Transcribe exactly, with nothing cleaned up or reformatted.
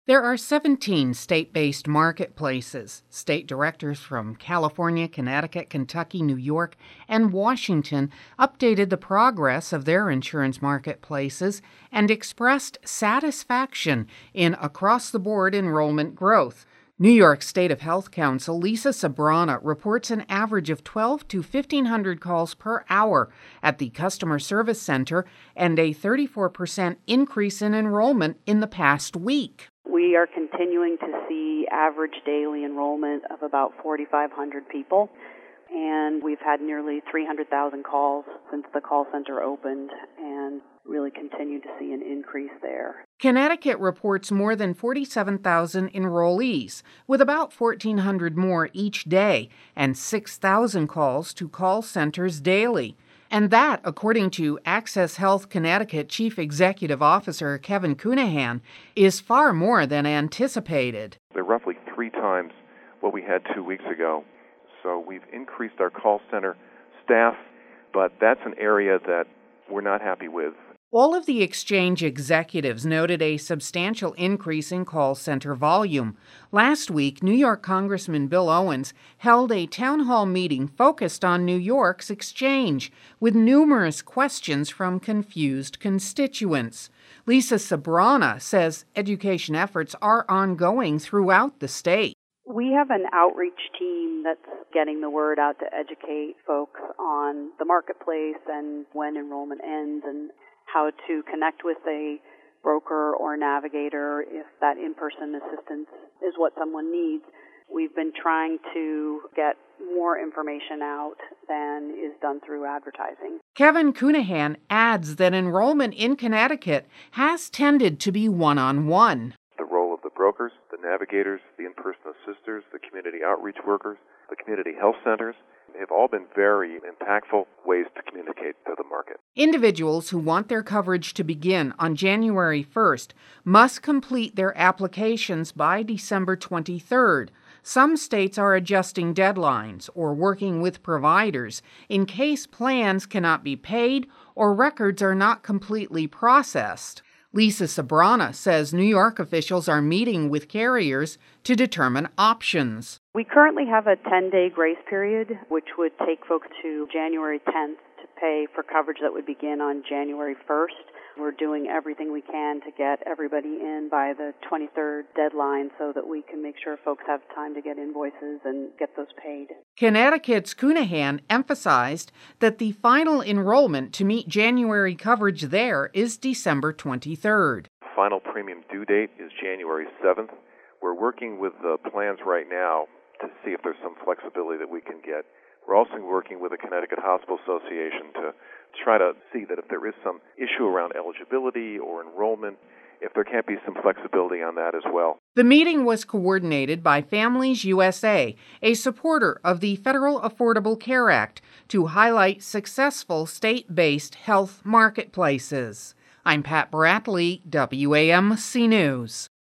There are seventeen state-based marketplaces. State directors from California, Connecticut, Kentucky, New York, and Washington updated the progress of their insurance marketplaces and expressed satisfaction in across-the-board enrollment growth. New York State of Health Counsel Lisa Sabrana reports an average of twelve to fifteen hundred calls per hour at the Customer Service Center and a thirty-four percent increase in enrollment in the past week. We are continuing to see average daily enrollment of about forty-five hundred people, and we've had nearly three hundred thousand calls since the call center opened, and really continue to see an increase there. Connecticut reports more than forty-seven thousand enrollees, with about fourteen hundred more each day, and six thousand calls to call centers daily. And that, according to Access Health Connecticut Chief Executive Officer Kevin Counihan, is far more than anticipated. They're roughly three times what we had two weeks ago. So we've increased our call center staff, but that's an area that we're not happy with. All of the exchange executives noted a substantial increase in call center volume. Last week, New York Congressman Bill Owens held a town hall meeting focused on New York's exchange, with numerous questions from confused constituents. Lisa Sabrana says education efforts are ongoing throughout the state. We have an outreach team that's getting the word out to educate folks on the marketplace and when enrollment ends and how to connect with a broker or navigator if that in-person assistance is what someone needs. We've been trying to get more information out than is done through advertising. Kevin Counihan adds that enrollment in Connecticut has tended to be one-on-one. The role of the brokers, the navigators, the in-person assisters, the community outreach workers, the community health centers have all been very impactful ways to communicate to the market. Individuals who want their coverage to begin on January first must complete their applications by December twenty-third. Some states are adjusting deadlines or working with providers in case plans cannot be paid or records are not completely processed. Lisa Sabrana says New York officials are meeting with carriers to determine options. We currently have a ten-day grace period, which would take folks to January tenth to pay for coverage that would begin on January first. We're doing everything we can to get everybody in by the twenty-third deadline so that we can make sure folks have time to get invoices and get those paid. Connecticut's Counihan emphasized that the final enrollment to meet January coverage there is December twenty-third. Final premium due date is January seventh. We're working with the plans right now to see if there's some flexibility that we can get. We're also working with the Connecticut Hospital Association to try to see that if there is some issue around eligibility or enrollment, if there can't be some flexibility on that as well. The meeting was coordinated by Families U S A, a supporter of the Federal Affordable Care Act, to highlight successful state-based health marketplaces. I'm Pat Bradley, W A M C News.